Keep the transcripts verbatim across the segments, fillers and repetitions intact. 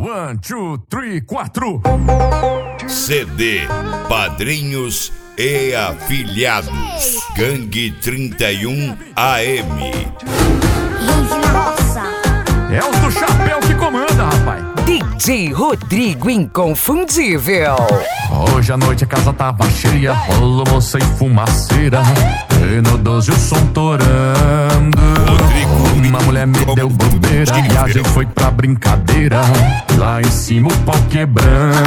One, two, three, quatro. C D Padrinhos e Afiliados Gangue trinta e um A M. É os do chapéu que comanda, rapaz. D J Rodrigo Inconfundível. Hoje à noite a casa tava cheia, rolou moça e fumaceira. E no doze o som torando. Uma mulher me deu bobeira e a gente foi pra brincadeira. Lá em cima o pau quebrando.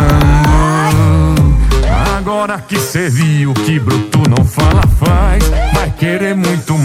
Agora que cê viu que bruto não fala faz, vai querer muito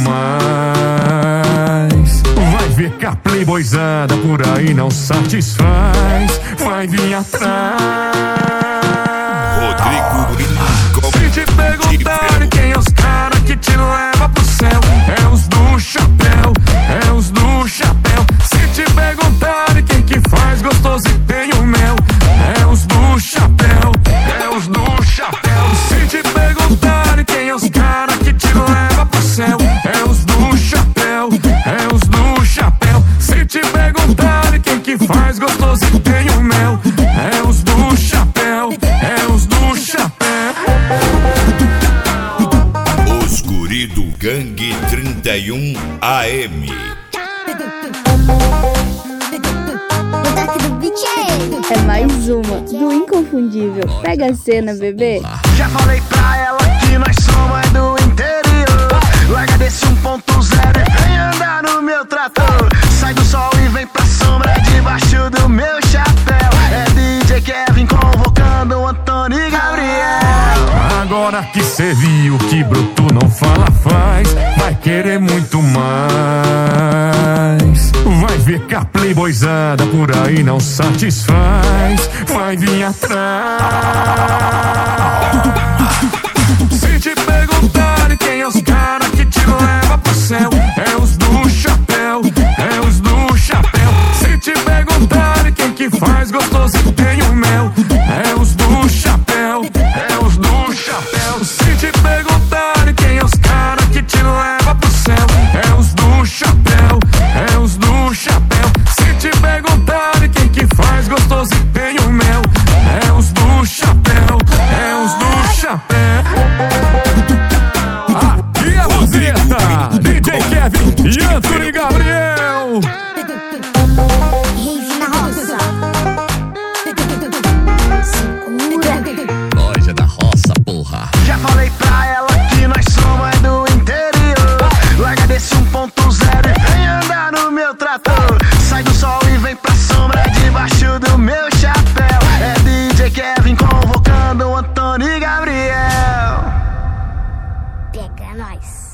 mais. Vai ver que a playboyzada por aí não satisfaz. Vai vir atrás. Rodrigo. Se te perguntarem quem é os caras que te leva pro céu, é os do chapéu, é os do chapéu. Se te perguntarem quem que faz gostoso e tem o mel, é os do chapéu, é os do chapéu. Se te perguntarem quem é os caras que te leva pro céu, é os do chapéu, é os do chapéu. Se te perguntarem quem que faz gostoso e tem o mel, é os do chapéu, é os do chapéu. Os guri do Gangue trinta e um A M. É mais uma do Inconfundível. Pega a cena, bebê. Já falei pra ela que nós somos do interior. Larga desse um ponto zero e vem andar no meu trator. Sai do sol e vem pra sombra debaixo do meu chapéu. É D J Kevin convocando o Antônio e Gabriel. Agora que cê viu que bruto não fala faz, vai querer muito mais. Vai ver que a playboyzada por aí não satisfaz. Vai vir atrás. Se te perguntarem quem é os caras que te leva pro céu, é os do chapéu, é os do chapéu. Se te perguntarem quem que faz gostoso e tem o mel, é os do chapéu, é os do chapéu. Se te perguntarem quem é os caras que te leva pro céu, é os do chapéu, é os do chapéu. Se te perguntarem quem que faz gostoso e tem o mel, é os do chapéu, é os do chapéu. Aqui é a Roseta, D J Kevin e Antônio Gabriel. Rave na roça. Loja da roça, porra. Já falei pra ela que nós somos do interior. Larga desse um ponto zero e vem andar no meu trator. Sai do sol e vem pra sombra debaixo do meu chapéu. É D J Kevin convocando o Antônio e Gabriel. Pega nós.